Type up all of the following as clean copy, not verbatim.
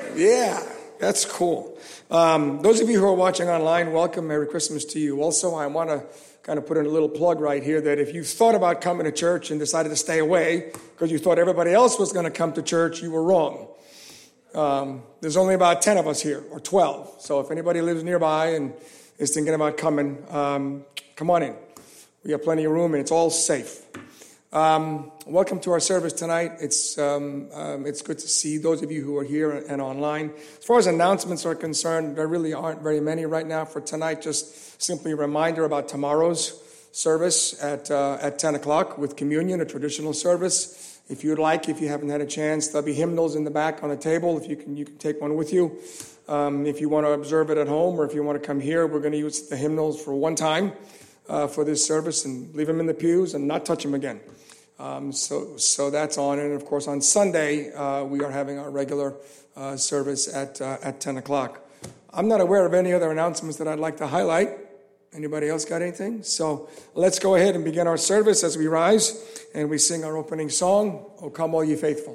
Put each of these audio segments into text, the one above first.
Yeah, that's cool. Those of you who are watching online, welcome. Merry Christmas to you. Also, I want to kind of put in a little plug right here that if you thought about coming to church and decided to stay away because you thought everybody else was going to come to church, you were wrong. There's only about 10 of us here, or 12. So if anybody lives nearby and is thinking about coming, come on in. We have plenty of room and it's all safe. Welcome to our service tonight. It's good to see those of you who are here and online. As far as announcements are concerned, there really aren't very many right now for tonight. Just simply a reminder about tomorrow's service at 10 o'clock with communion, a traditional service. If you'd like, if you haven't had a chance, there'll be hymnals in the back on the table. If you can take one with you. If you want to observe it at home or if you want to come here, we're going to use the hymnals for one time for this service and leave them in the pews and not touch them again. So that's on. And, of course, on Sunday, we are having our regular service at 10 o'clock. I'm not aware of any other announcements that I'd like to highlight. Anybody else got anything? So let's go ahead and begin our service as we rise and we sing our opening song, O Come All Ye Faithful.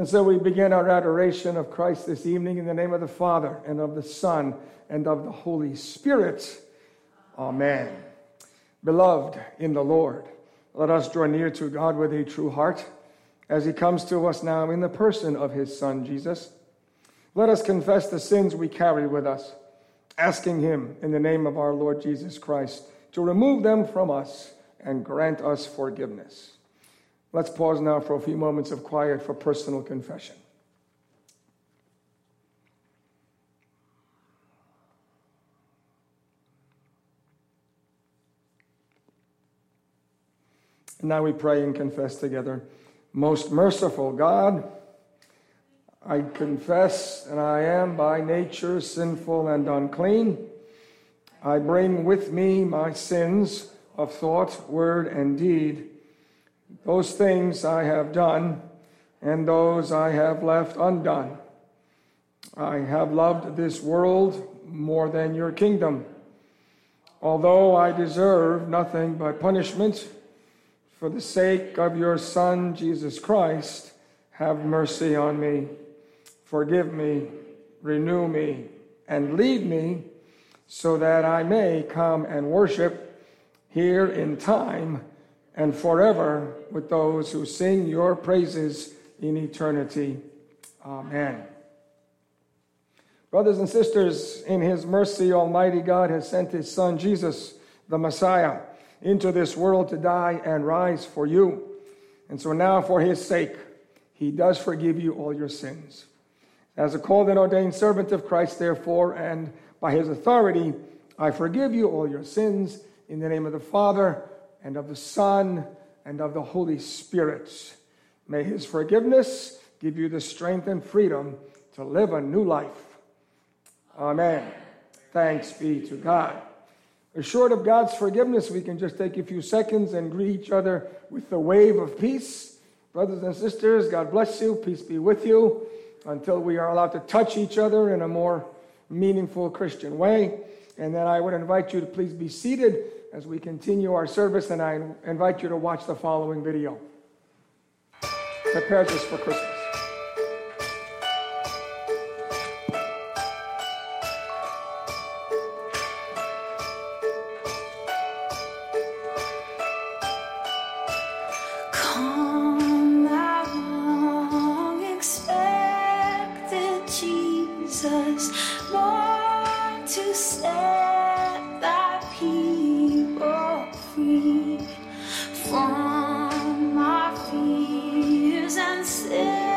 And so we begin our adoration of Christ this evening in the name of the Father, and of the Son, and of the Holy Spirit. Amen. Beloved in the Lord, let us draw near to God with a true heart as he comes to us now in the person of his Son, Jesus. Let us confess the sins we carry with us, asking him in the name of our Lord Jesus Christ to remove them from us and grant us forgiveness. Let's pause now for a few moments of quiet for personal confession. And now we pray and confess together. Most merciful God, I confess that I am by nature sinful and unclean. I bring with me my sins of thought, word, and deed, those things I have done and those I have left undone. I have loved this world more than your kingdom. Although I deserve nothing but punishment, for the sake of your Son, Jesus Christ, have mercy on me. Forgive me, renew me, and lead me so that I may come and worship here in time and forever with those who sing your praises in eternity. Amen. Brothers and sisters, in his mercy, Almighty God has sent his Son, Jesus, the Messiah, into this world to die and rise for you. And so now, for his sake, he does forgive you all your sins. As a called and ordained servant of Christ, therefore, and by his authority, I forgive you all your sins in the name of the Father, and of the Son, and of the Holy Spirit. May his forgiveness give you the strength and freedom to live a new life. Amen. Thanks be to God. Short of God's forgiveness, we can just take a few seconds and greet each other with the wave of peace. Brothers and sisters, God bless you. Peace be with you until we are allowed to touch each other in a more meaningful Christian way. And then I would invite you to please be seated as we continue our service, and I invite you to watch the following video. Prepares us for Christmas. Come, thou long-expected Jesus, born to set thy people free from our fears and sins.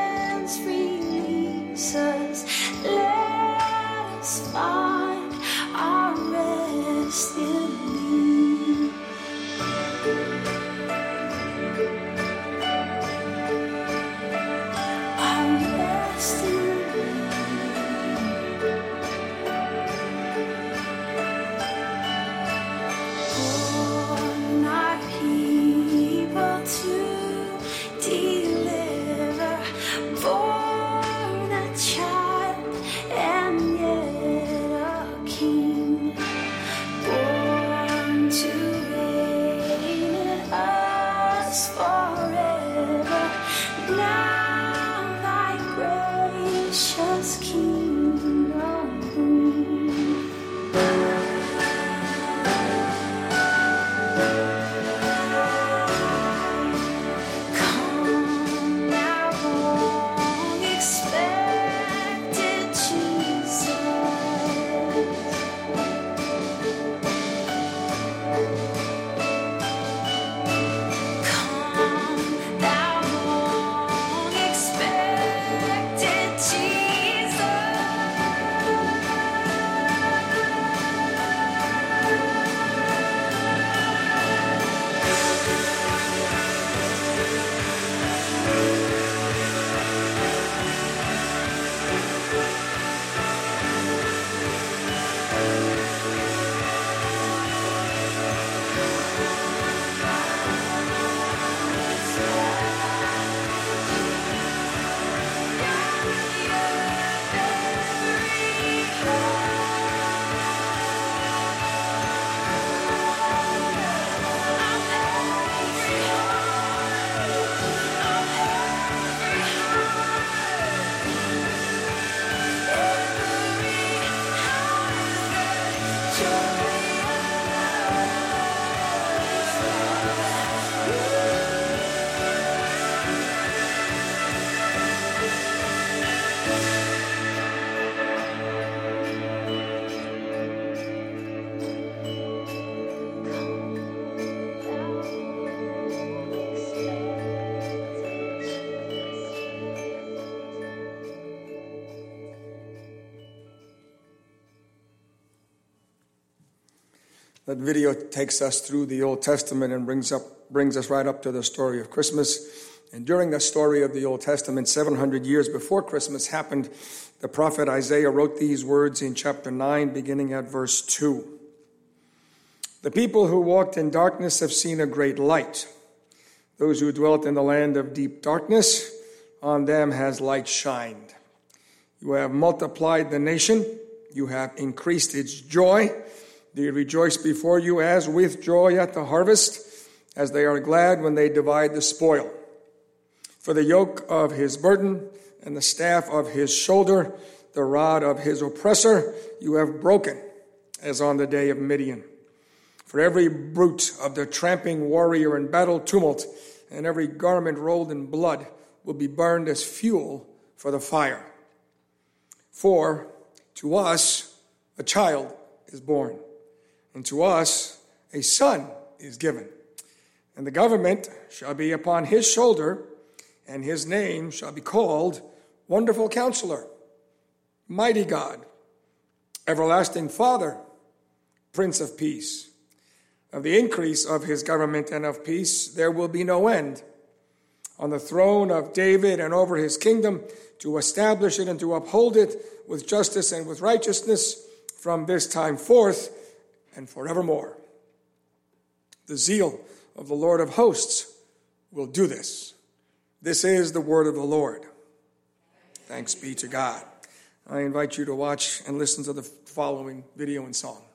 That video takes us through the Old Testament and brings us right up to the story of Christmas. And during the story of the Old Testament, 700 years before Christmas happened, the prophet Isaiah wrote these words in chapter 9, beginning at verse 2. The people who walked in darkness have seen a great light. Those who dwelt in the land of deep darkness, on them has light shined. You have multiplied the nation. You have increased its joy. They rejoice before you as with joy at the harvest, as they are glad when they divide the spoil. For the yoke of his burden and the staff of his shoulder, the rod of his oppressor, you have broken, as on the day of Midian. For every brute of the tramping warrior in battle tumult, and every garment rolled in blood will be burned as fuel for the fire. For to us a child is born, and to us a son is given. And the government shall be upon his shoulder, and his name shall be called Wonderful Counselor, Mighty God, Everlasting Father, Prince of Peace. Of the increase of his government and of peace there will be no end. On the throne of David and over his kingdom, to establish it and to uphold it with justice and with righteousness from this time forth and forevermore. The zeal of the Lord of hosts will do this. This is the word of the Lord. Thanks be to God. I invite you to watch and listen to the following video and song.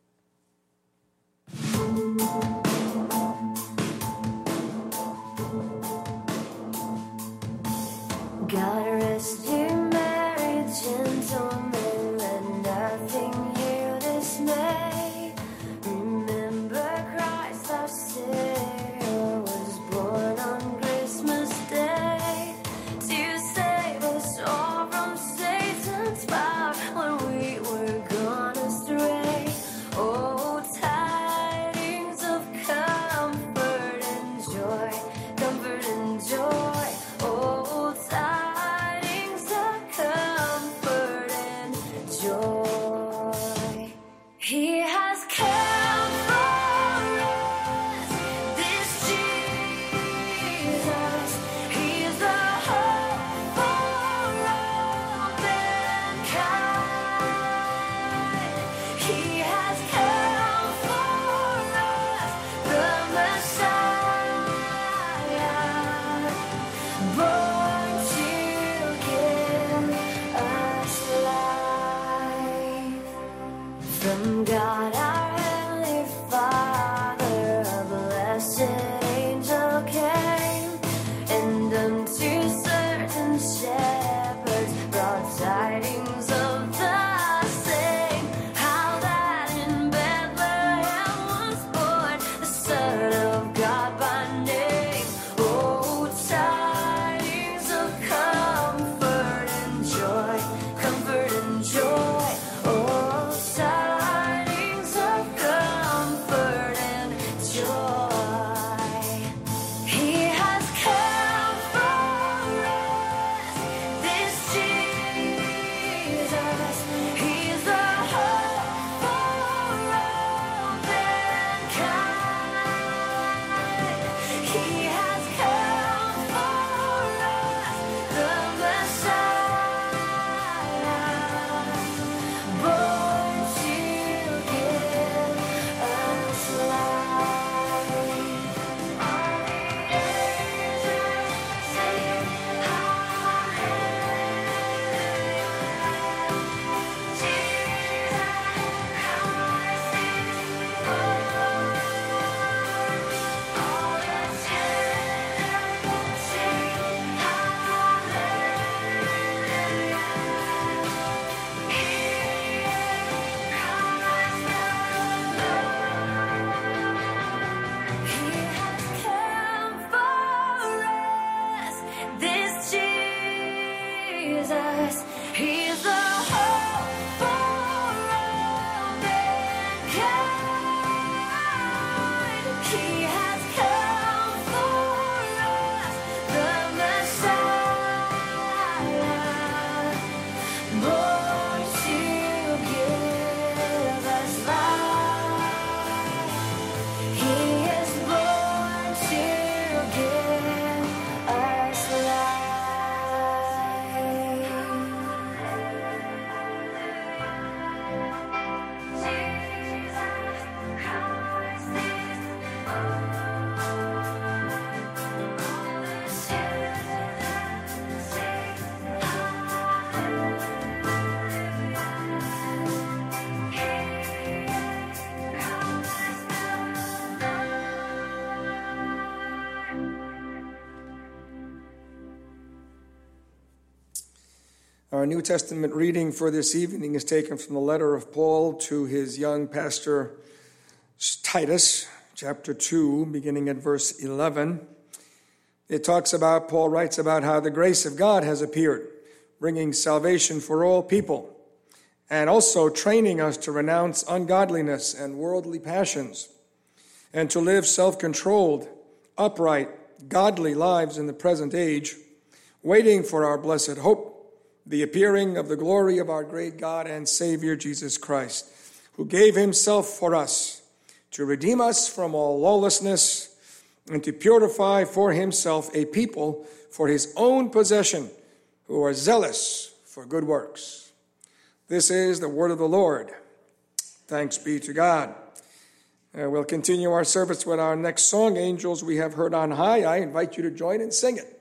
God rest you, merry gentlemen, let nothing you dismay. Remember Christ our Savior was born on Christmas Day to save us all from Satan's power when we were gone astray. Oh, tidings of comfort and joy, comfort and joy. Oh, tidings Our New Testament reading for this evening is taken from the letter of Paul to his young pastor Titus, chapter 2, beginning at verse 11. Paul writes about how the grace of God has appeared, bringing salvation for all people, and also training us to renounce ungodliness and worldly passions, and to live self-controlled, upright, godly lives in the present age, waiting for our blessed hope, the appearing of the glory of our great God and Savior Jesus Christ, who gave himself for us to redeem us from all lawlessness and to purify for himself a people for his own possession who are zealous for good works. This is the word of the Lord. Thanks be to God. We'll continue our service with our next song, Angels We Have Heard on High. I invite you to join and sing it.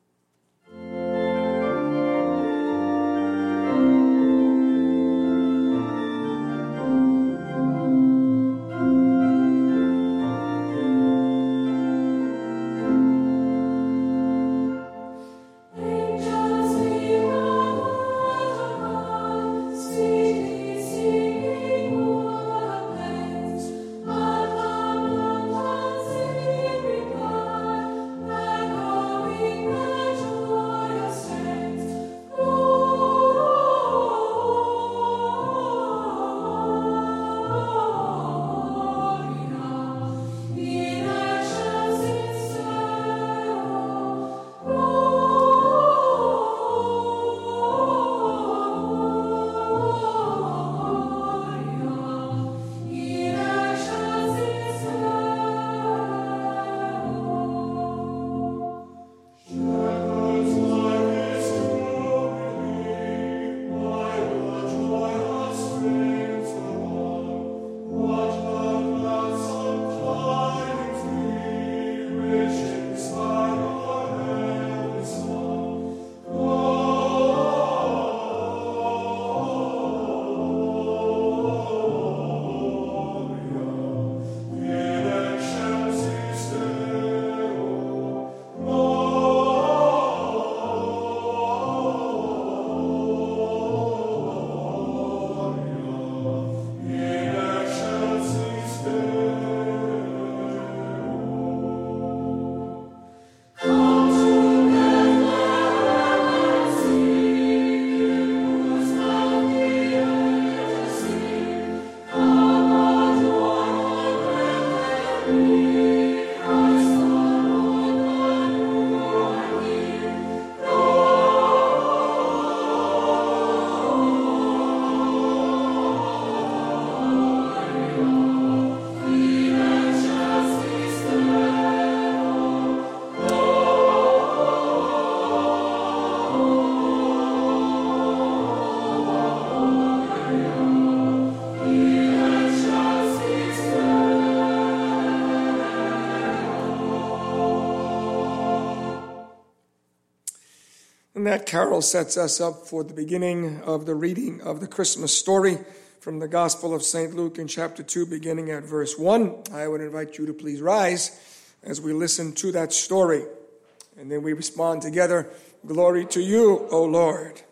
And that carol sets us up for the beginning of the reading of the Christmas story from the Gospel of St. Luke in chapter 2, beginning at verse 1. I would invite you to please rise as we listen to that story. And then we respond together, "Glory to you, O Lord."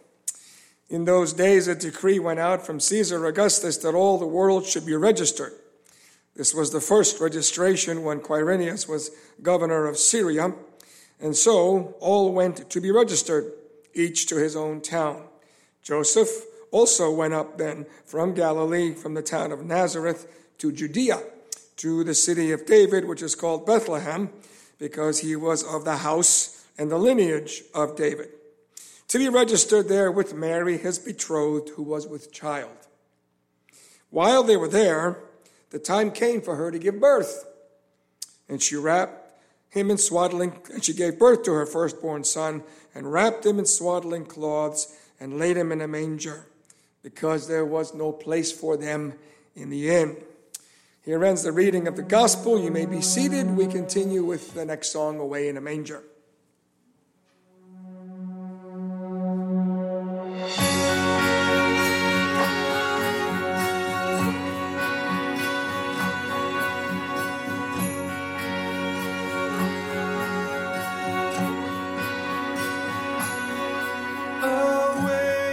In those days a decree went out from Caesar Augustus that all the world should be registered. This was the first registration when Quirinius was governor of Syria. And so all went to be registered, each to his own town. Joseph also went up then from Galilee, from the town of Nazareth to Judea, to the city of David, which is called Bethlehem, because he was of the house and the lineage of David, to be registered there with Mary, his betrothed, who was with child. While they were there, the time came for her to give birth, and she gave birth to her firstborn son, and wrapped him in swaddling cloths, and laid him in a manger, because there was no place for them in the inn. Here ends the reading of the gospel. You may be seated. We continue with the next song, Away in a Manger. Away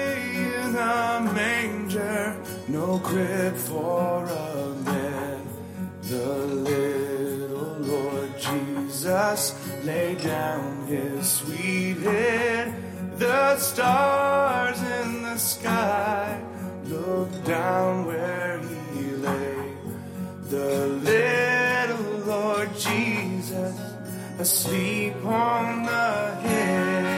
crib for a bed. The little Lord Jesus laid down his sweet head. The stars in the sky looked down where he lay. The little Lord Jesus asleep on the hay.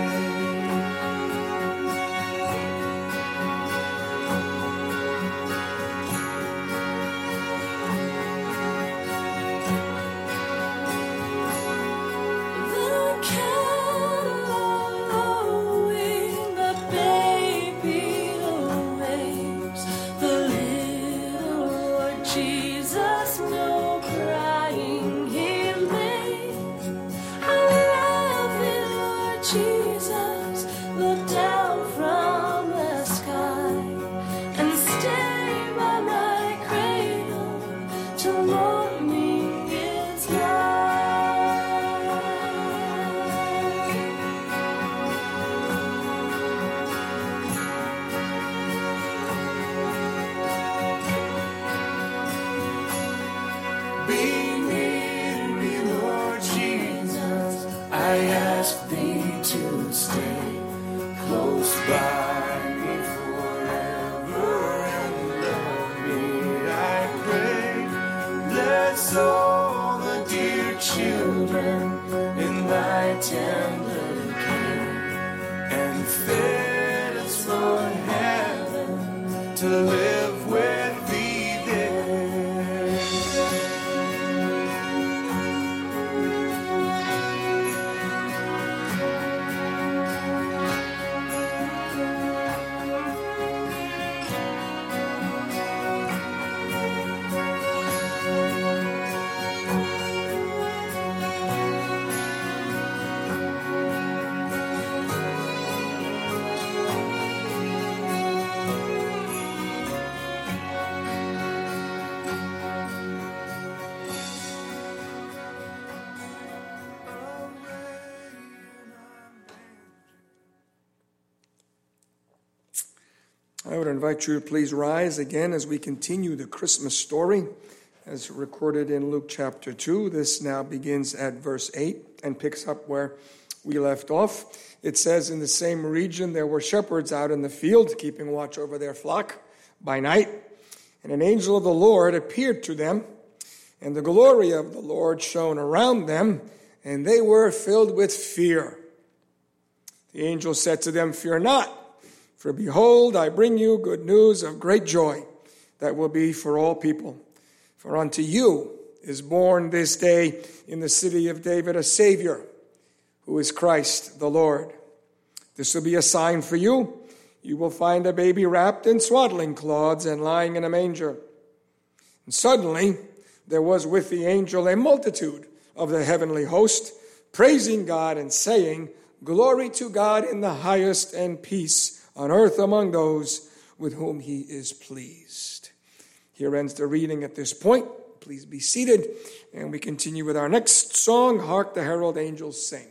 I would invite you to please rise again as we continue the Christmas story as recorded in Luke chapter 2. This now begins at verse 8 and picks up where we left off. It says, in the same region there were shepherds out in the field, keeping watch over their flock by night. And an angel of the Lord appeared to them, and the glory of the Lord shone around them, and they were filled with fear. The angel said to them, "Fear not. For behold, I bring you good news of great joy that will be for all people. For unto you is born this day in the city of David a Savior, who is Christ the Lord. This will be a sign for you. You will find a baby wrapped in swaddling cloths and lying in a manger." And suddenly there was with the angel a multitude of the heavenly host, praising God and saying, "Glory to God in the highest, and peace on earth among those with whom he is pleased." Here ends the reading at this point. Please be seated, and we continue with our next song, "Hark the Herald Angels Sing."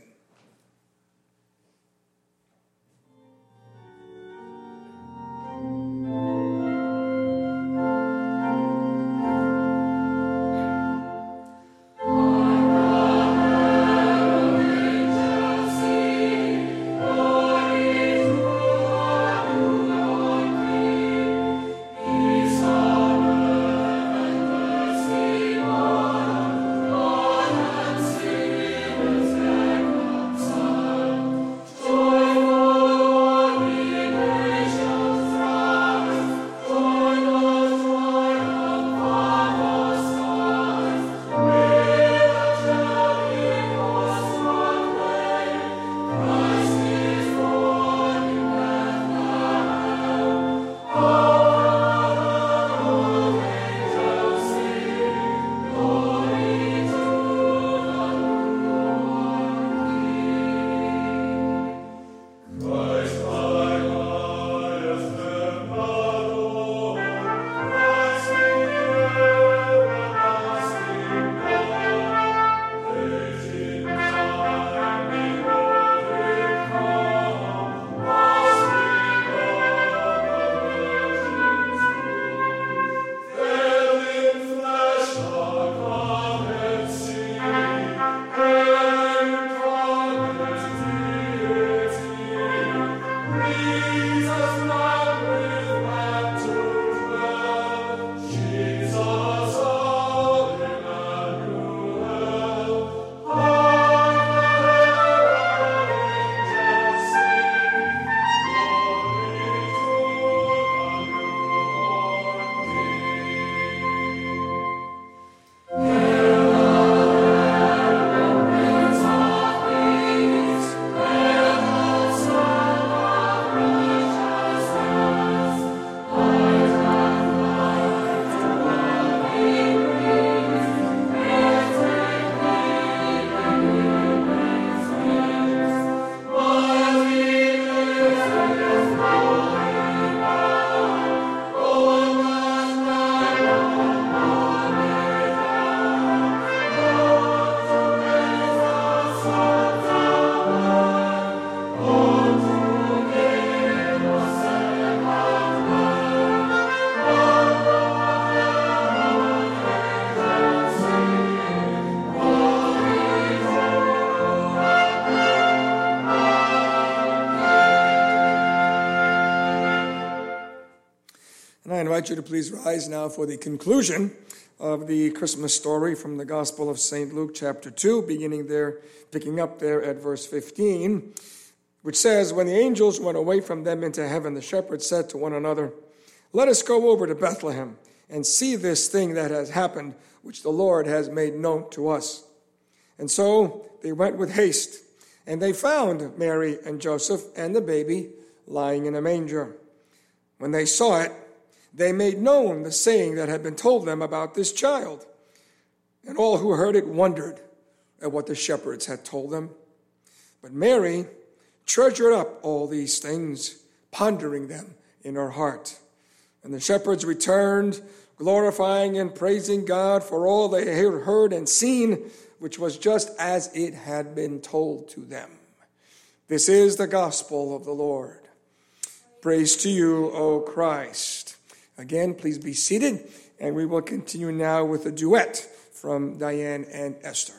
invite you to please rise now for the conclusion of the Christmas story from the Gospel of St. Luke, chapter 2, picking up there at verse 15, which says, "When the angels went away from them into heaven, the shepherds said to one another, 'Let us go over to Bethlehem and see this thing that has happened, which the Lord has made known to us.' And so they went with haste, and they found Mary and Joseph and the baby lying in a manger. When they saw it, they made known the saying that had been told them about this child. And all who heard it wondered at what the shepherds had told them. But Mary treasured up all these things, pondering them in her heart. And the shepherds returned, glorifying and praising God for all they had heard and seen, which was just as it had been told to them." This is the gospel of the Lord. Praise to you, O Christ. Again, please be seated, and we will continue now with a duet from Diane and Esther.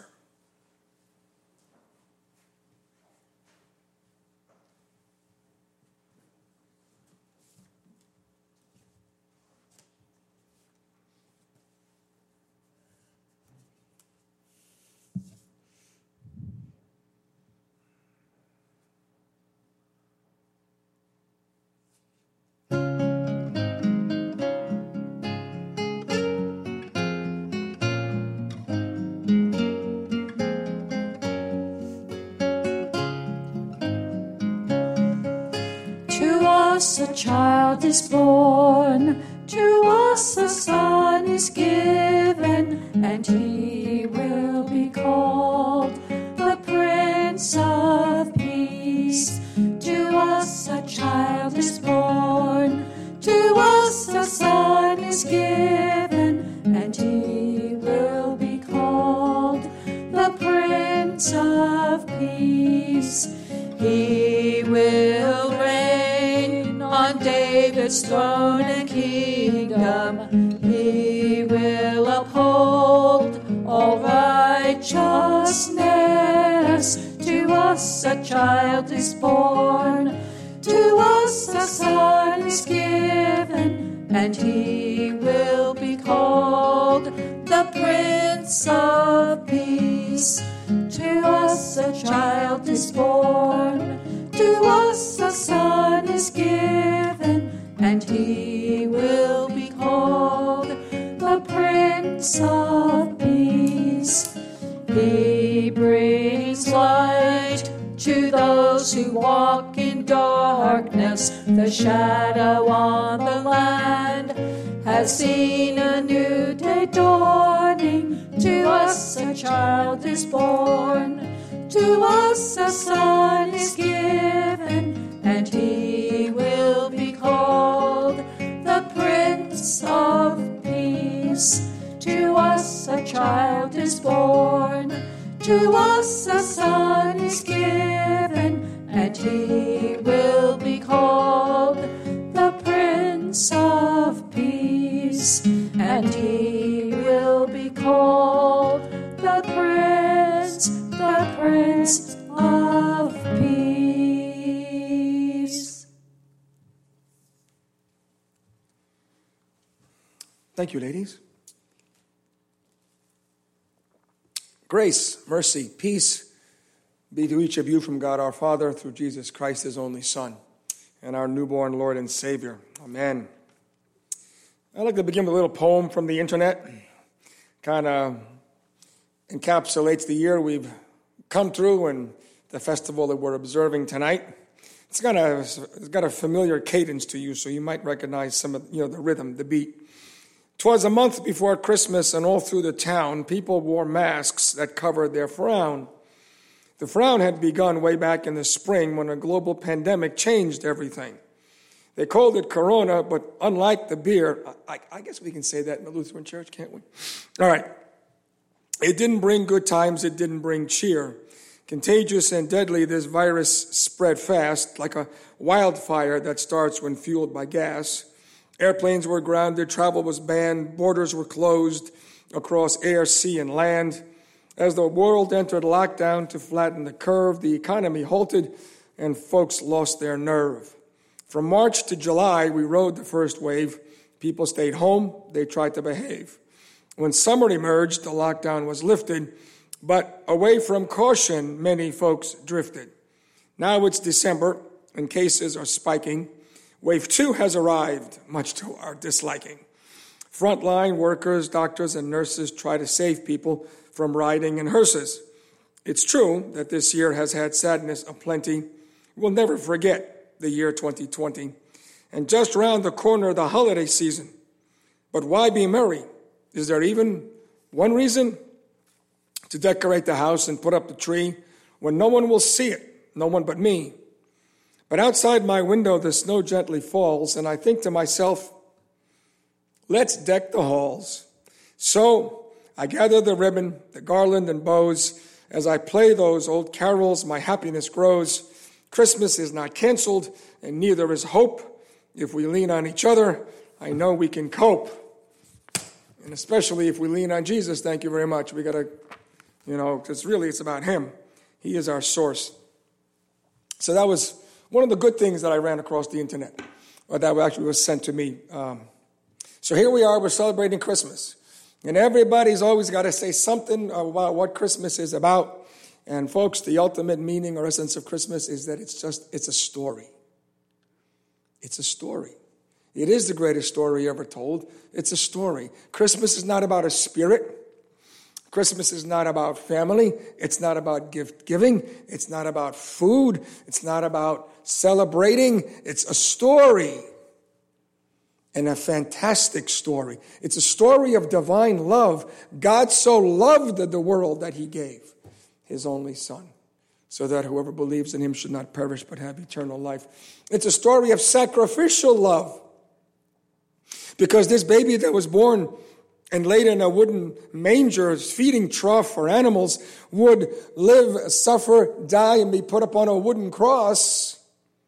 A child is born, to us a son is given, and he will be called the Prince of Peace. To us a child is born, to us a son is given, and he will be called the Prince of Peace. He will reign on David's throne and kingdom. He will uphold all righteousness. To us a child is born, to us a son is given, and he will be called the Prince of Peace. To us a child is born, to us a son is given, and he will be called the Prince of Peace. He brings light to those who walk in darkness. The shadow on the land has seen a new day dawning. To us a child is born, to us a son is given, and he will be called the Prince of Peace. To us a child is born, to us a son is given, and he will be called the Prince of Peace. And he will be called the Prince of Peace. Thank you, ladies. Grace, mercy, peace be to each of you from God our Father through Jesus Christ, his only Son, and our newborn Lord and Savior. Amen. I'd like to begin with a little poem from the internet. Kind of encapsulates the year we've come through and the festival that we're observing tonight. It's got a familiar cadence to you, so you might recognize some of the rhythm, the beat. 'Twas a month before Christmas, and all through the town, people wore masks that covered their frown. The frown had begun way back in the spring when a global pandemic changed everything. They called it Corona, but unlike the beer, I guess we can say that in the Lutheran Church, can't we? All right. It didn't bring good times. It didn't bring cheer. Contagious and deadly, this virus spread fast, like a wildfire that starts when fueled by gas. Airplanes were grounded, travel was banned, borders were closed across air, sea, and land. As the world entered lockdown to flatten the curve, the economy halted and folks lost their nerve. From March to July, we rode the first wave, People stayed home. They tried to behave. When summer emerged, the lockdown was lifted, but away from caution, many folks drifted. Now it's December, and cases are spiking. Wave 2 has arrived, much to our disliking. Frontline workers, doctors, and nurses try to save people from riding in hearses. It's true that this year has had sadness aplenty. We'll never forget the year 2020. And just around the corner, the holiday season. But why be merry? Is there even one reason? To decorate the house and put up the tree when no one will see it, no one but me. But outside my window, the snow gently falls, and I think to myself, let's deck the halls. So I gather the ribbon, the garland, and bows. As I play those old carols, my happiness grows. Christmas is not canceled, and neither is hope. If we lean on each other, I know we can cope. And especially if we lean on Jesus, thank you very much. We got to, because really it's about him. He is our source. So that was one of the good things that I ran across the internet, or that actually was sent to me. So here we are, we're celebrating Christmas. And everybody's always got to say something about what Christmas is about. And folks, the ultimate meaning or essence of Christmas is that it's a story. It's a story. It is the greatest story ever told. It's a story. Christmas is not about a spirit. Christmas is not about family. It's not about gift giving. It's not about food. It's not about celebrating. It's a story. And a fantastic story. It's a story of divine love. God so loved the world that he gave his only son, so that whoever believes in him should not perish but have eternal life. It's a story of sacrificial love. Because this baby that was born and laid in a wooden manger, feeding trough for animals, would live, suffer, die, and be put upon a wooden cross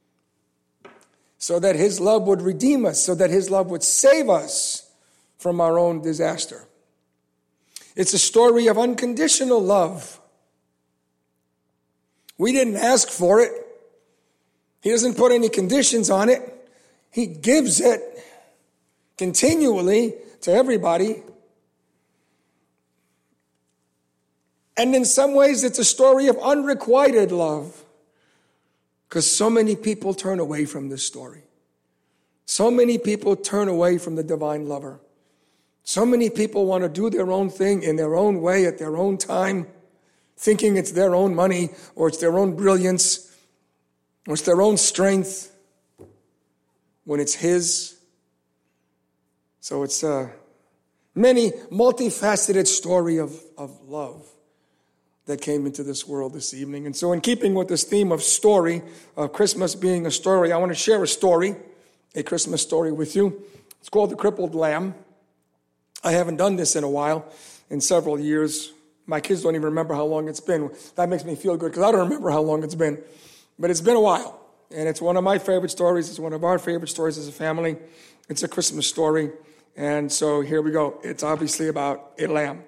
so that his love would redeem us, so that his love would save us from our own disaster. It's a story of unconditional love. We didn't ask for it. He doesn't put any conditions on it. He gives it continually to everybody. And in some ways, it's a story of unrequited love. Because so many people turn away from this story. So many people turn away from the divine lover. So many people want to do their own thing in their own way at their own time, thinking it's their own money, or it's their own brilliance, or it's their own strength, when it's his. So it's a many multifaceted story of love that came into this world this evening. And so in keeping with this theme of story, of Christmas being a story, I want to share a story, a Christmas story with you. It's called The Crippled Lamb. I haven't done this in a while, in several years. My kids don't even remember how long it's been. That makes me feel good because I don't remember how long it's been. But it's been a while. And it's one of my favorite stories. It's one of our favorite stories as a family. It's a Christmas story. And so here we go. It's obviously about a lamb.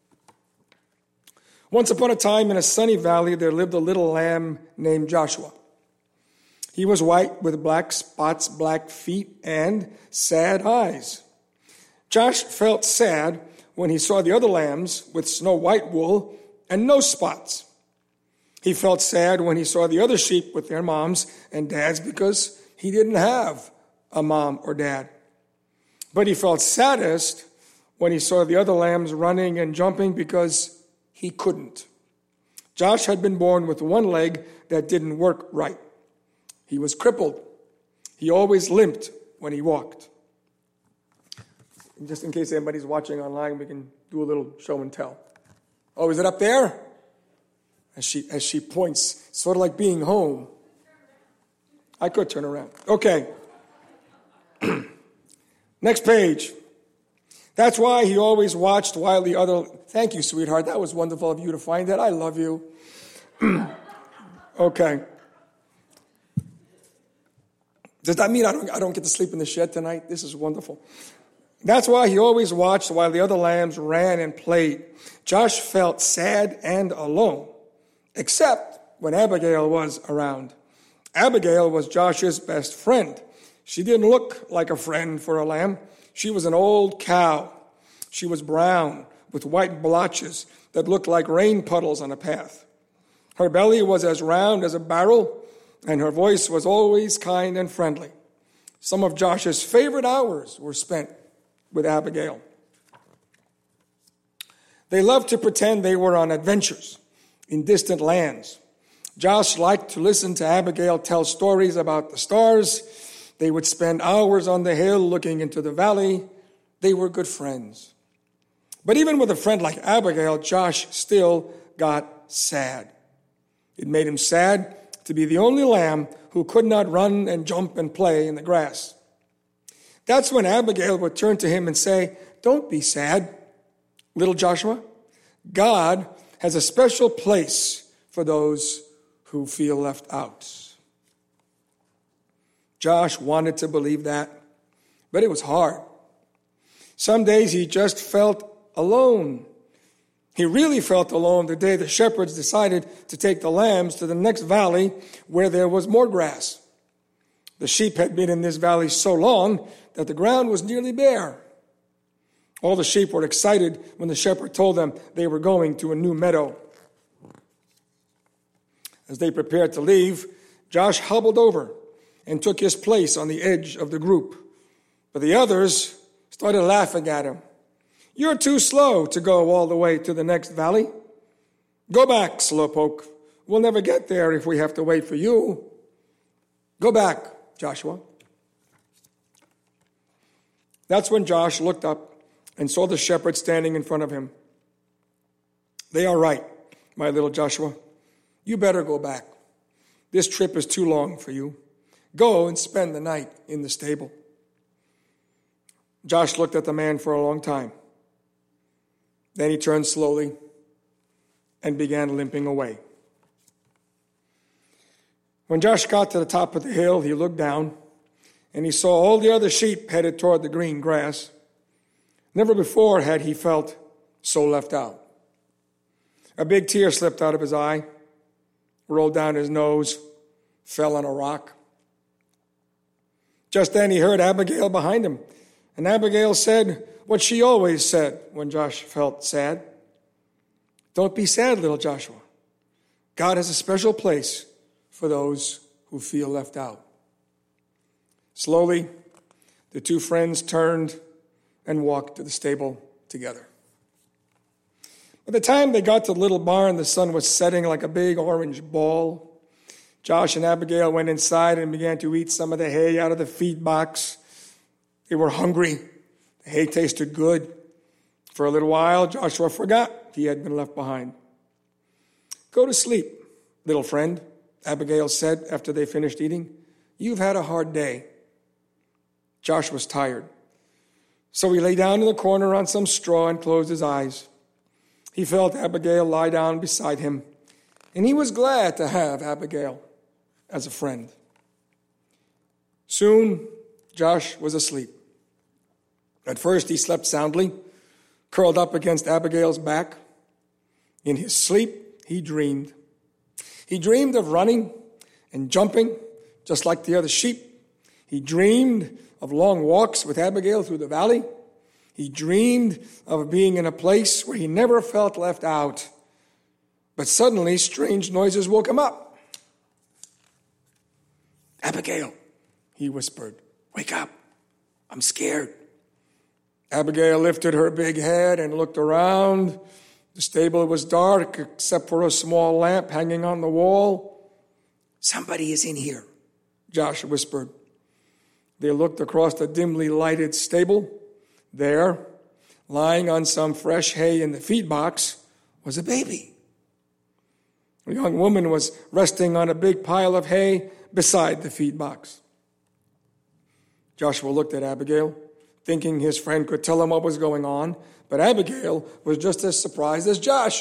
Once upon a time in a sunny valley, there lived a little lamb named Joshua. He was white with black spots, black feet, and sad eyes. Josh felt sad when he saw the other lambs with snow white wool and no spots. He felt sad when he saw the other sheep with their moms and dads because he didn't have a mom or dad. But he felt saddest when he saw the other lambs running and jumping because he couldn't. Josh had been born with one leg that didn't work right. He was crippled. He always limped when he walked. Just in case anybody's watching online, we can do a little show and tell. Oh, is it up there? As she points, sort of like being home. I could turn around. Okay. Next page. That's why he always watched while the other... Thank you, sweetheart. That was wonderful of you to find that. I love you. Okay. Does that mean I don't get to sleep in the shed tonight? This is wonderful. That's why he always watched while the other lambs ran and played. Josh felt sad and alone, except when Abigail was around. Abigail was Josh's best friend. She didn't look like a friend for a lamb. She was an old cow. She was brown with white blotches that looked like rain puddles on a path. Her belly was as round as a barrel, and her voice was always kind and friendly. Some of Josh's favorite hours were spent with Abigail. They loved to pretend they were on adventures in distant lands. Josh liked to listen to Abigail tell stories about the stars. They would spend hours on the hill looking into the valley. They were good friends. But even with a friend like Abigail, Josh still got sad. It made him sad to be the only lamb who could not run and jump and play in the grass. That's when Abigail would turn to him and say, "Don't be sad, little Joshua. God has a special place for those who feel left out." Josh wanted to believe that, but it was hard. Some days he just felt alone. He really felt alone the day the shepherds decided to take the lambs to the next valley where there was more grass. The sheep had been in this valley so long that the ground was nearly bare. All the sheep were excited when the shepherd told them they were going to a new meadow. As they prepared to leave, Josh hobbled over and took his place on the edge of the group. But the others started laughing at him. "You're too slow to go all the way to the next valley. Go back, slowpoke. We'll never get there if we have to wait for you. Go back, Joshua." That's when Josh looked up and saw the shepherd standing in front of him. "They are right, my little Joshua. You better go back. This trip is too long for you. Go and spend the night in the stable." Josh looked at the man for a long time. Then he turned slowly and began limping away. When Josh got to the top of the hill, he looked down and he saw all the other sheep headed toward the green grass. Never before had he felt so left out. A big tear slipped out of his eye, rolled down his nose, fell on a rock. Just then he heard Abigail behind him, and Abigail said what she always said when Josh felt sad. "Don't be sad, little Joshua. God has a special place for those who feel left out." Slowly, the two friends turned and walked to the stable together. By the time they got to the little barn, the sun was setting like a big orange ball. Josh and Abigail went inside and began to eat some of the hay out of the feed box. They were hungry. The hay tasted good. For a little while, Joshua forgot he had been left behind. "Go to sleep, little friend," Abigail said after they finished eating. "You've had a hard day." Josh was tired, so he lay down in the corner on some straw and closed his eyes. He felt Abigail lie down beside him, and he was glad to have Abigail as a friend. Soon, Josh was asleep. At first, he slept soundly, curled up against Abigail's back. In his sleep, he dreamed. He dreamed of running and jumping, just like the other sheep. He dreamed of long walks with Abigail through the valley. He dreamed of being in a place where he never felt left out. But suddenly, strange noises woke him up. "Abigail," he whispered, "wake up. I'm scared." Abigail lifted her big head and looked around. The stable was dark except for a small lamp hanging on the wall. "Somebody is in here," Josh whispered. They looked across the dimly lighted stable. There, lying on some fresh hay in the feed box, was a baby. A young woman was resting on a big pile of hay beside the feed box. Joshua looked at Abigail, thinking his friend could tell him what was going on, but Abigail was just as surprised as Josh.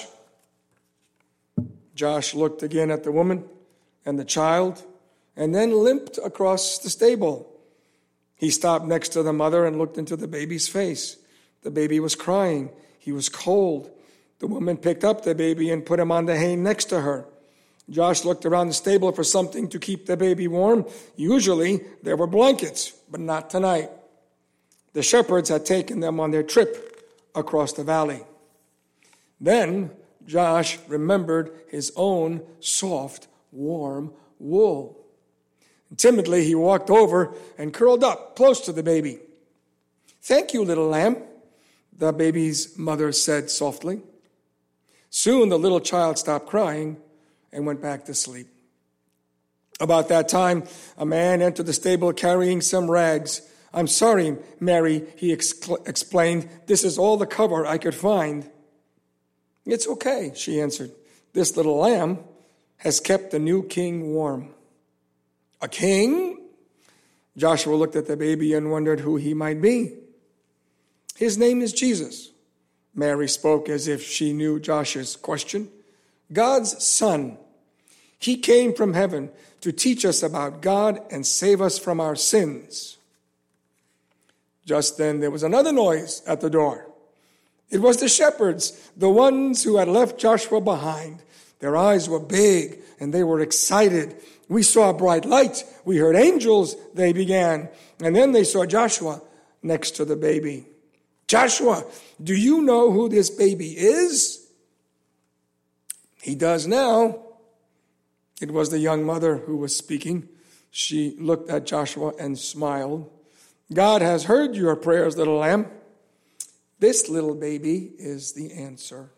Josh looked again at the woman and the child, and then limped across the stable. He stopped next to the mother and looked into the baby's face. The baby was crying. He was cold. The woman picked up the baby and put him on the hay next to her. Josh looked around the stable for something to keep the baby warm. Usually there were blankets, but not tonight. The shepherds had taken them on their trip across the valley. Then Josh remembered his own soft, warm wool. Timidly, he walked over and curled up close to the baby. "Thank you, little lamb," the baby's mother said softly. Soon the little child stopped crying and went back to sleep. About that time, a man entered the stable carrying some rags. "I'm sorry, Mary," he explained. "This is all the cover I could find." "It's okay," she answered. "This little lamb has kept the new king warm." "A king?" Joshua looked at the baby and wondered who he might be. "His name is Jesus." Mary spoke as if she knew Joshua's question. "God's son. He came from heaven to teach us about God and save us from our sins." Just then there was another noise at the door. It was the shepherds, the ones who had left Joshua behind. Their eyes were big and they were excited. "We saw a bright light. We heard angels," they began. And then they saw Joshua next to the baby. "Joshua, do you know who this baby is?" He does now. It was the young mother who was speaking. She looked at Joshua and smiled. "God has heard your prayers, little lamb. This little baby is the answer."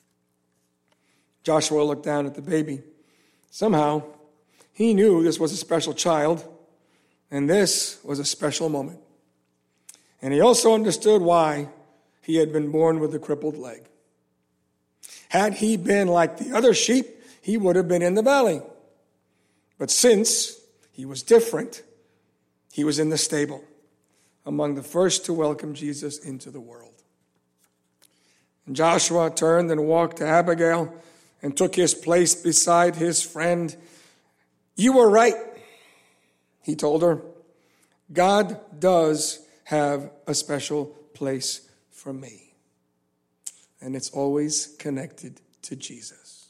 Joshua looked down at the baby. Somehow, he knew this was a special child, and this was a special moment. And he also understood why he had been born with a crippled leg. Had he been like the other sheep, he would have been in the valley. But since he was different, he was in the stable, among the first to welcome Jesus into the world. And Joshua turned and walked to Abigail and took his place beside his friend. "You were right," he told her. "God does have a special place for me. And it's always connected to Jesus."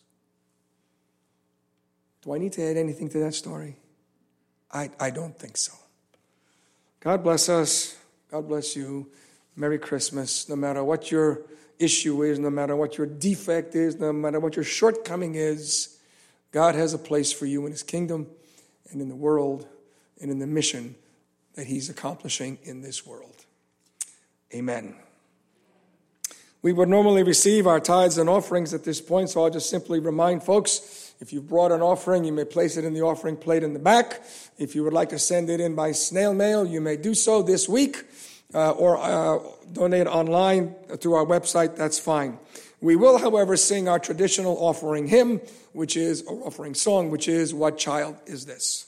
Do I need to add anything to that story? I don't think so. God bless us. God bless you. Merry Christmas. No matter what your issue is, no matter what your defect is, no matter what your shortcoming is, God has a place for you in his kingdom and in the world and in the mission that he's accomplishing in this world. Amen. We would normally receive our tithes and offerings at this point, so I'll just simply remind folks, if you've brought an offering, you may place it in the offering plate in the back. If you would like to send it in by snail mail, you may do so this week, or donate online through our website, that's fine. We will, however, sing our traditional offering hymn, or offering song, which is, "What Child Is This?"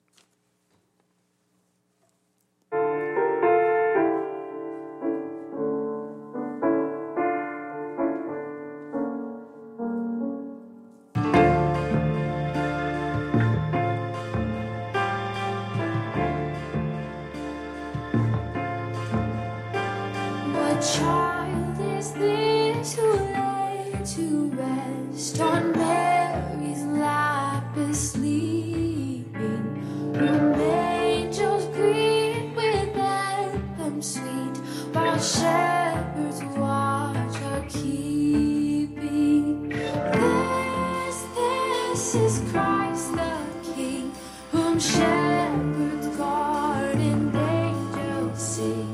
Child is this who lay to rest on Mary's lap is sleeping, whom angels greet with anthem sweet, while shepherds watch are keeping. This is Christ the King, whom shepherds guard and angels sing.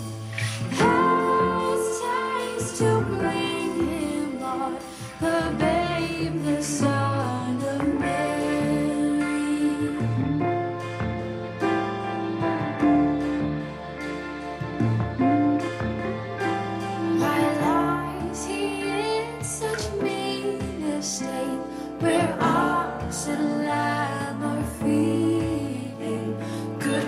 To bring him, Lord, the babe, the Son of Mary. Why lies he in such mean estate, where ox and lamb are feeding? Could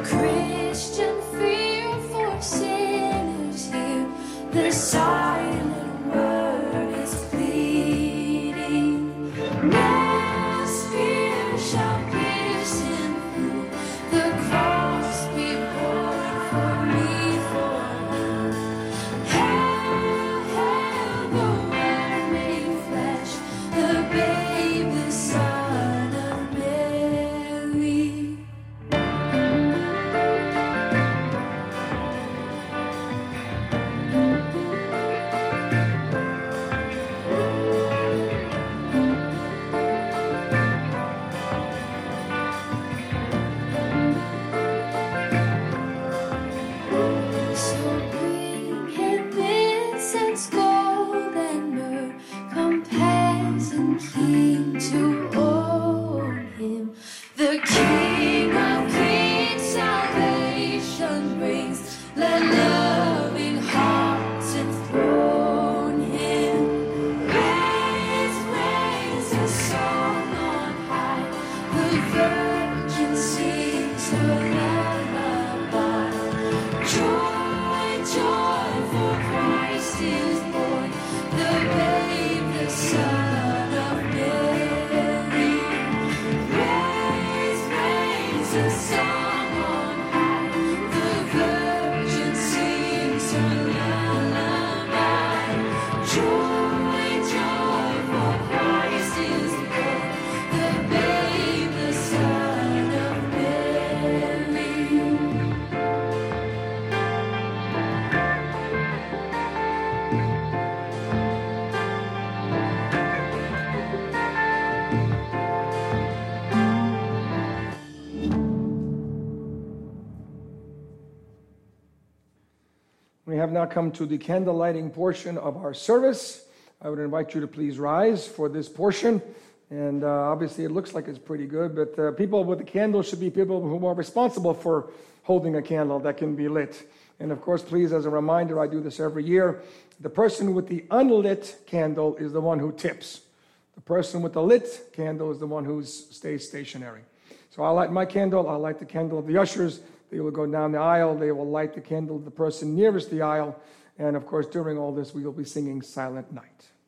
have now come to the candle lighting portion of our service. I would invite you to please rise for this portion. And obviously it looks like it's pretty good, but people with the candle should be people who are responsible for holding a candle that can be lit. And of course, please, as a reminder, I do this every year, the person with the unlit candle is the one who tips. The person with the lit candle is the one who stays stationary. So I'll light my candle, I'll light the candle of the ushers. They will go down the aisle, they will light the candle of the person nearest the aisle. And of course, during all this, we will be singing Silent Night.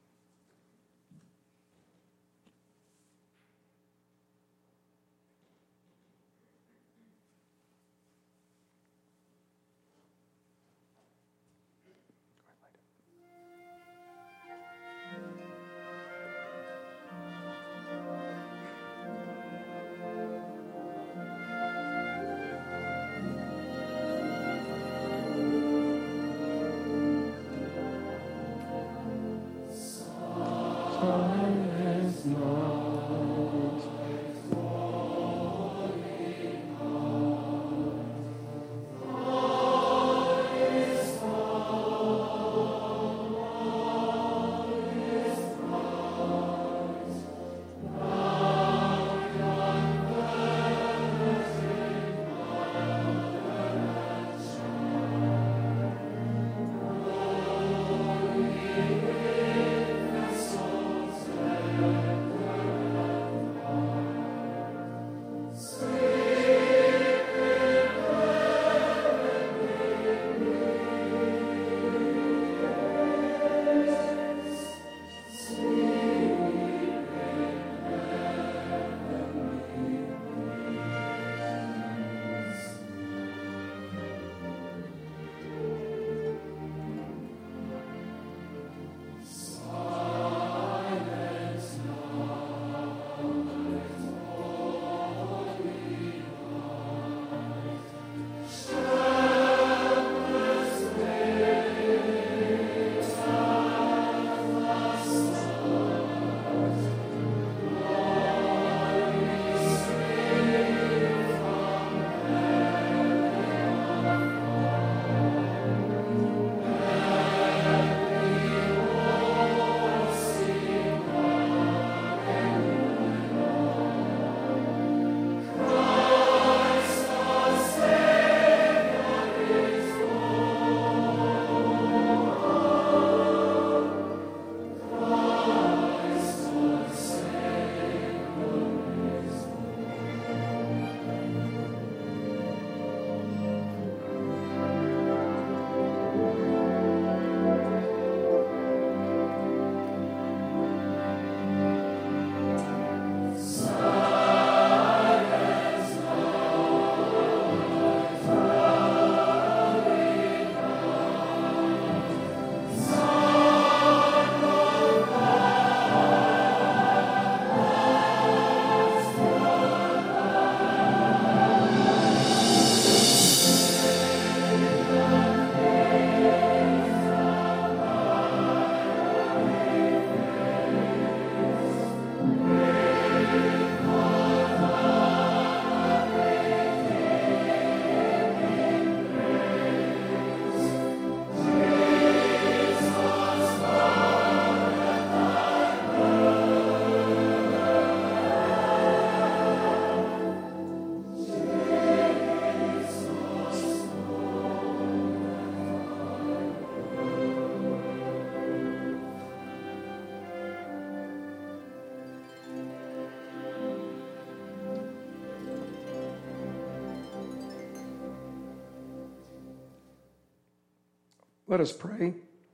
Let us pray.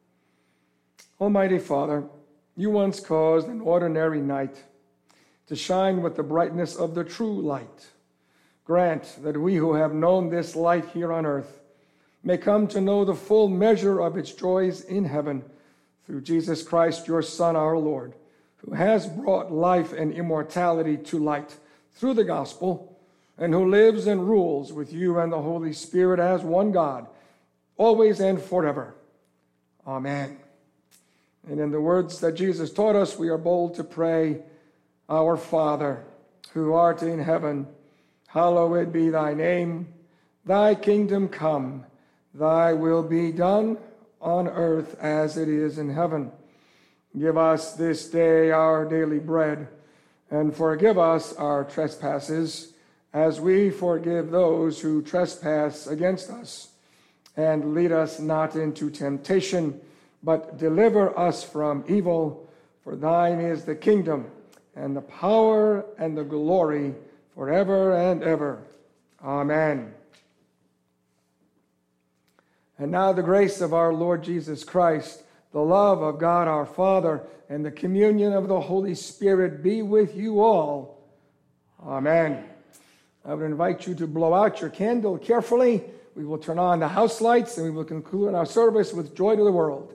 Almighty Father, you once caused an ordinary night to shine with the brightness of the true light. Grant that we who have known this light here on earth may come to know the full measure of its joys in heaven through Jesus Christ, your Son, our Lord, who has brought life and immortality to light through the gospel, and who lives and rules with you and the Holy Spirit as one God, always and forever. Amen. And in the words that Jesus taught us, we are bold to pray, Our Father, who art in heaven, hallowed be thy name. Thy kingdom come, thy will be done on earth as it is in heaven. Give us this day our daily bread, and forgive us our trespasses, as we forgive those who trespass against us. And lead us not into temptation, but deliver us from evil. For thine is the kingdom, and the power, and the glory, forever and ever. Amen. And now the grace of our Lord Jesus Christ, the love of God our Father, and the communion of the Holy Spirit be with you all. Amen. I would invite you to blow out your candle carefully. We will turn on the house lights, and we will conclude our service with Joy to the World.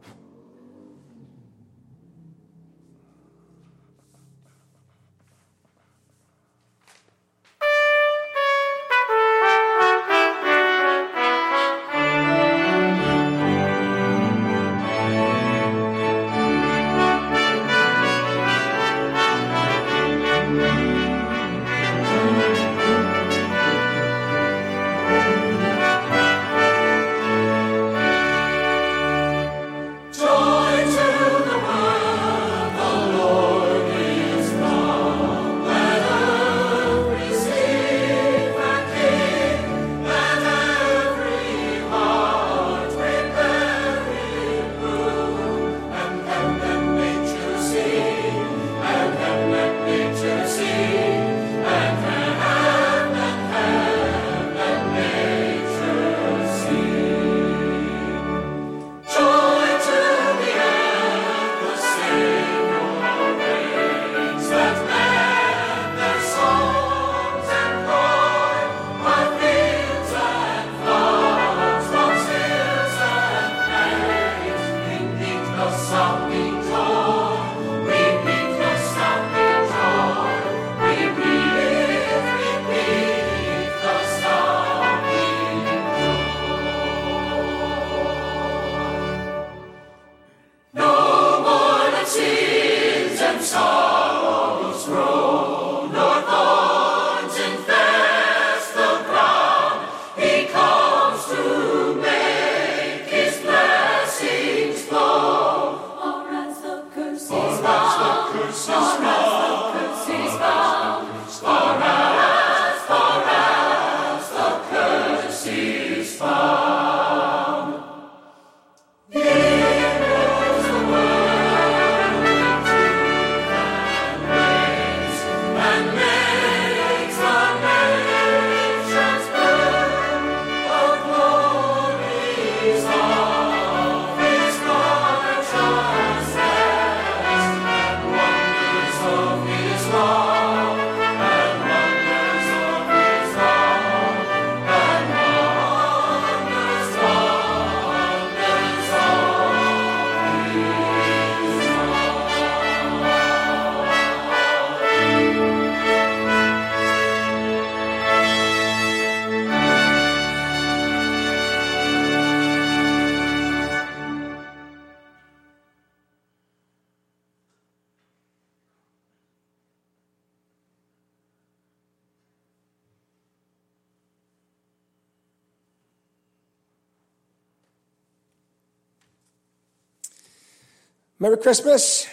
Merry Christmas.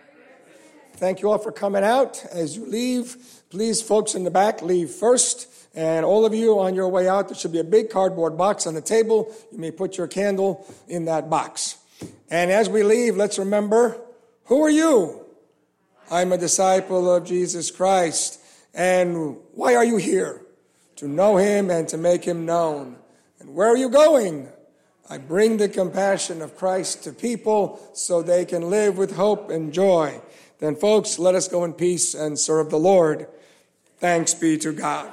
Thank you all for coming out. As you leave, please, folks in the back, leave first. And all of you on your way out, there should be a big cardboard box on the table. You may put your candle in that box. And as we leave, let's remember, who are you? I'm a disciple of Jesus Christ. And why are you here? To know him and to make him known. And where are you going? I bring the compassion of Christ to people so they can live with hope and joy. Then, folks, let us go in peace and serve the Lord. Thanks be to God.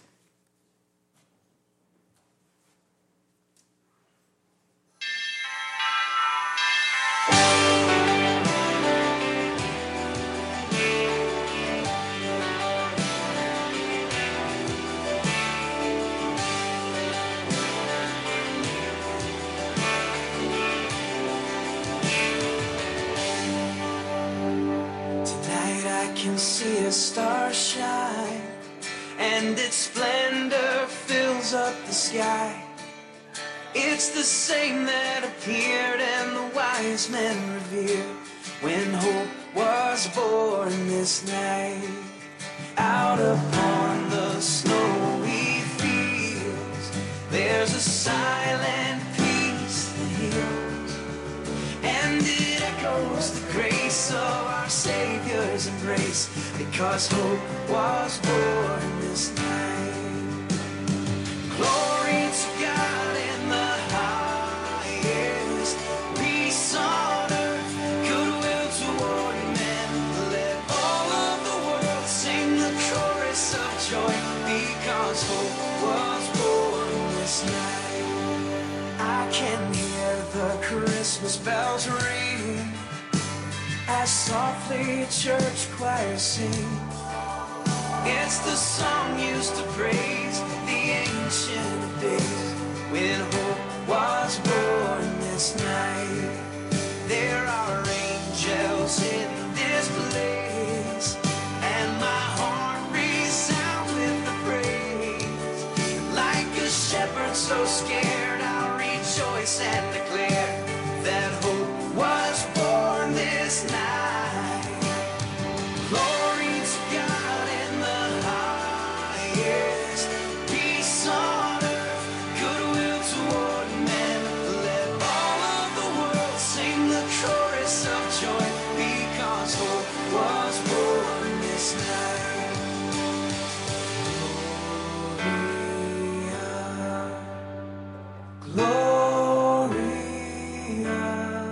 See a star shine, and its splendor fills up the sky. It It's the same that appeared and the wise men revered when hope was born this night. Out upon the snowy fields, there's a silent peace that heals, and it echoes the grace of our Savior's embrace, because hope was born this night. Glory to God in the highest, peace on earth, goodwill toward men. Let all of the world sing the chorus of joy, because hope was born this night. I can hear the Christmas bells ring as softly church choirs sing. It's the song used to praise the ancient of days, when hope was born this night. There are angels in this place, and my heart resounds with the praise. Like a shepherd so scared, I'll rejoice and declare that hope was born this night. Glory to God in the highest, peace on earth, goodwill toward men. Let all of the world sing the chorus of joy, because hope was born this night. Gloria,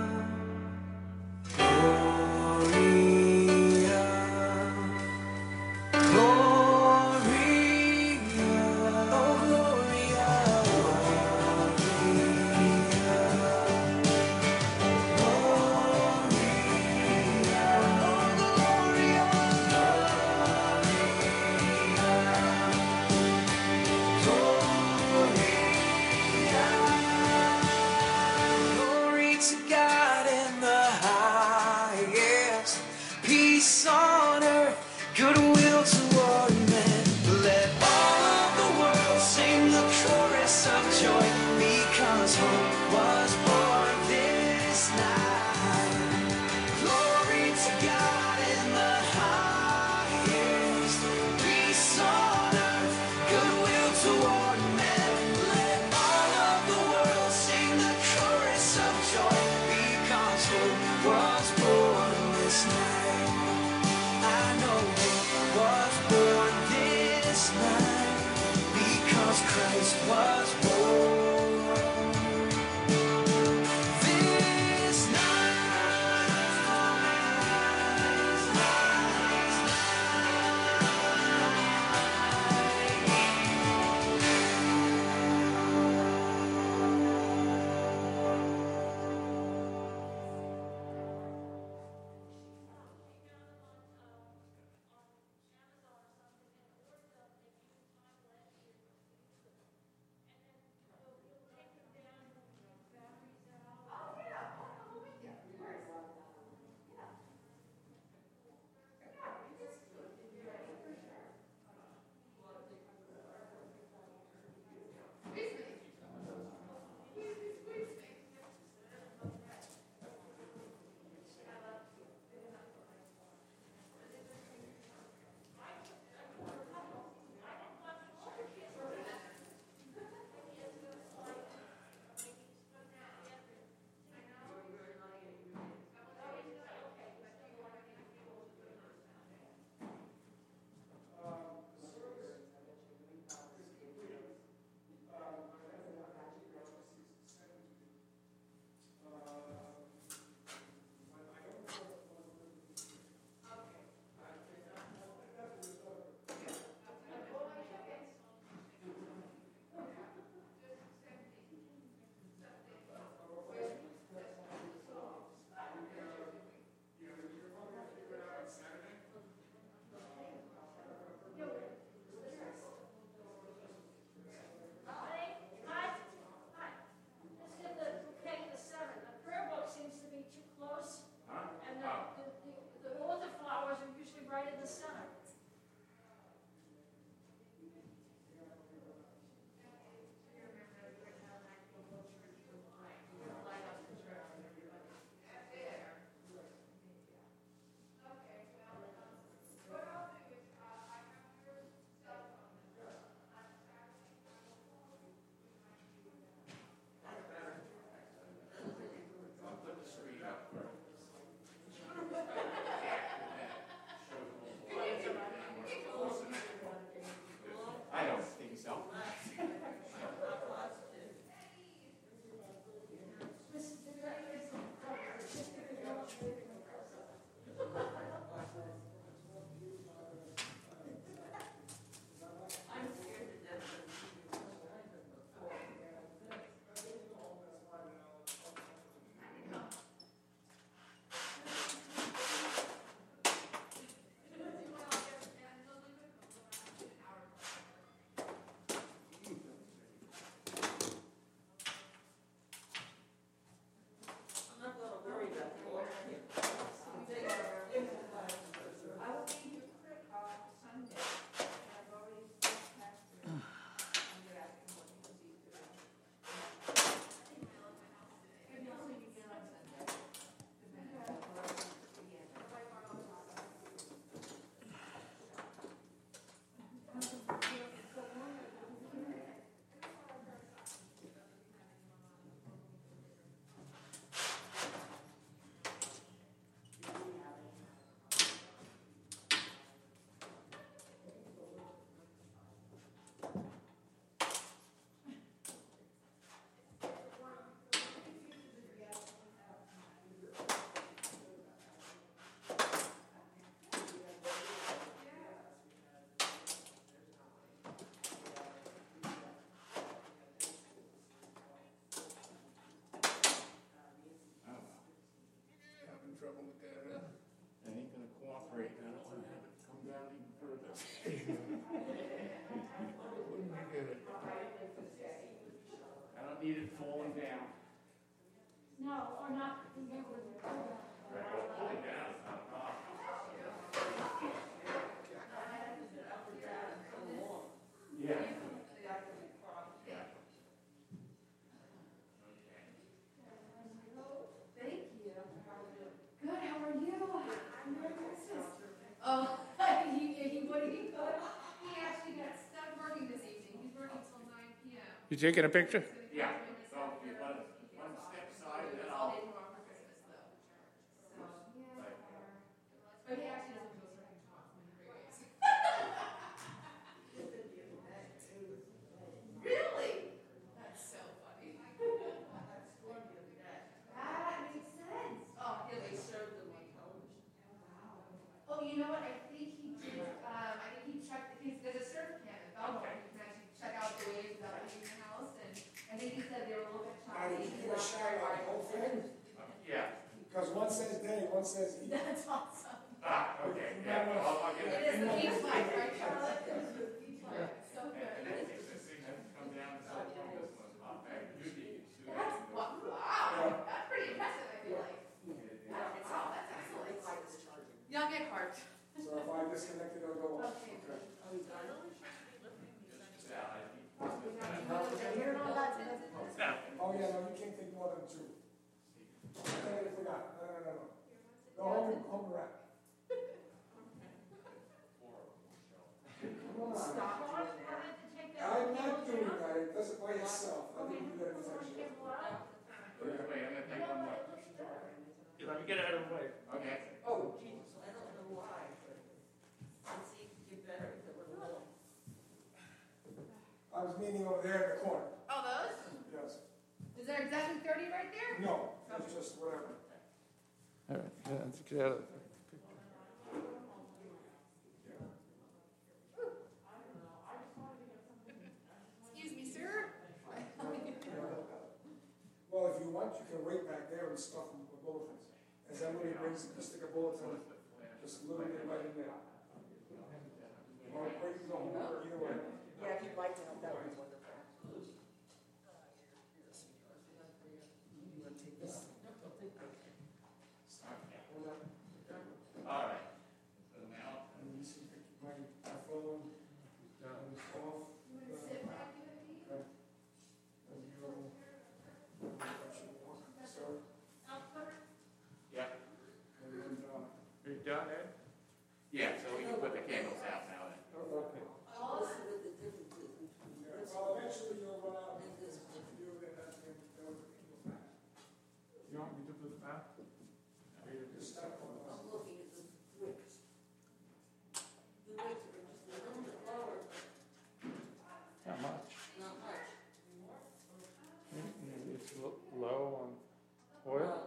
Gloria, Gloria, oh Gloria, glory to God in the highest, peace on earth, goodwill toward men. Let all of the world sing the chorus of joy, because hope was born this night. Glory to God in the highest, peace on earth, goodwill toward men. Let all of the world sing the chorus of joy, because hope was born this night. I know hope was born this night, because Christ was born this No, or not. Yeah. Thank you. Good, how are you? Merry Christmas. Oh, what did he put? He actually got stuck working this evening. He's working till 9 p.m. You taking a picture? Yeah. So, one step aside, then I'll. For Christmas, though. So, yeah. But he actually doesn't go surfing till 3 days. Really? That's so funny. That makes sense. Oh, yeah, they showed them on television. Wow. Oh, you know what? I think he did. I think he checked because there's a surf camp in Belmont. You can actually check out the waves without leaving your house, and I think he said they were a little bit choppy. Did you give a shout out the whole thing? Yeah. Because one says day, one says eat. That's awesome. Okay. Yeah. I'll get It that. is the beach life, right, Charlotte? It is the beach life. So And good. then this thing has to come down to this one. That's wow. That's pretty impressive. I feel like. Wow, that's excellent. Yeah, I'll get cards. So if I disconnect it, it'll go off. Okay. Okay. Oh, yeah, no, you can't take more than two. I forgot. No. Go home and rack. Come on. I'm not doing that. It does it by itself. I didn't do that intentionally. Wait, I'm going to take one more. Let me get out of the way. Okay. Oh, Jesus, I don't know why, but it seems to get better if it were little. I was meaning over there in the corner. Oh, those? Yes. Is there exactly 30 right there? No, it's just whatever. All right, yeah, let's get out of the Excuse me, sir. Well, if you want, you can wait back there and stuff them with bulletins. As Emily brings it, just stick a bulletin, just a little bit right in there. Or wait, you go home, either way. Yeah, if you'd like to help, that would be wonderful. You want to take this? All right. So now, And you see my phone is off. Sit back in the seat. And you should walk, sir. I'll put it. yeah. And then, Are you done, Ed? Yeah, so we can put the candles out now then. okay. Also with the differences between Yeah, this well, eventually you'll run out. and this. You and that's going to go to people's back. You want me to put the map? Just step on it. I'm looking at the wicks. The wicks are just a little bit lower, but Not much. not much. It's low on oil.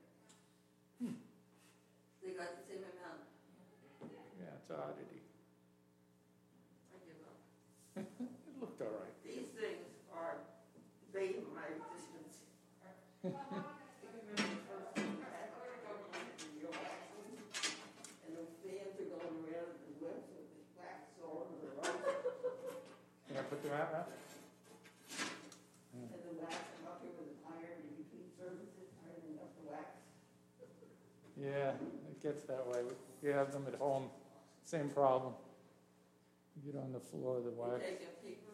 They got the same amount. Yeah, it's an oddity. I give up. It looked all right. These things are debating my existence. I remember the first time I had the and the fans are going around the webs with the wax all over the road. Can I put the map out? And the wax, I'm up here with an iron in between services, ironing up the wax. Yeah, it gets that way. We have them at home. Same problem. You get on the floor, the You wax. take a paper